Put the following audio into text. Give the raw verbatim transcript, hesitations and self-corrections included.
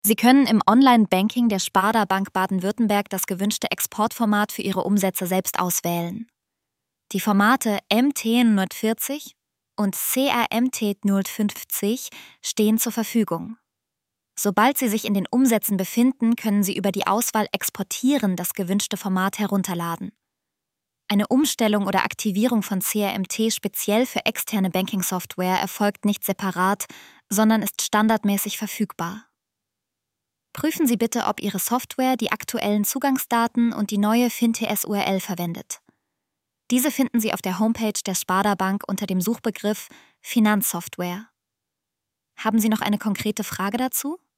Sie können im Online-Banking der Sparda Bank Baden-Württemberg das gewünschte Exportformat für Ihre Umsätze selbst auswählen. Die Formate M T hundertvierzig und C R M T null fünfzig stehen zur Verfügung. Sobald Sie sich in den Umsätzen befinden, können Sie über die Auswahl Exportieren das gewünschte Format herunterladen. Eine Umstellung oder Aktivierung von C R M T speziell für externe Banking-Software erfolgt nicht separat, sondern ist standardmäßig verfügbar. Prüfen Sie bitte, ob Ihre Software die aktuellen Zugangsdaten und die neue FinTS U R L verwendet. Diese finden Sie auf der Homepage der Sparda Bank unter dem Suchbegriff Finanzsoftware. Haben Sie noch eine konkrete Frage dazu?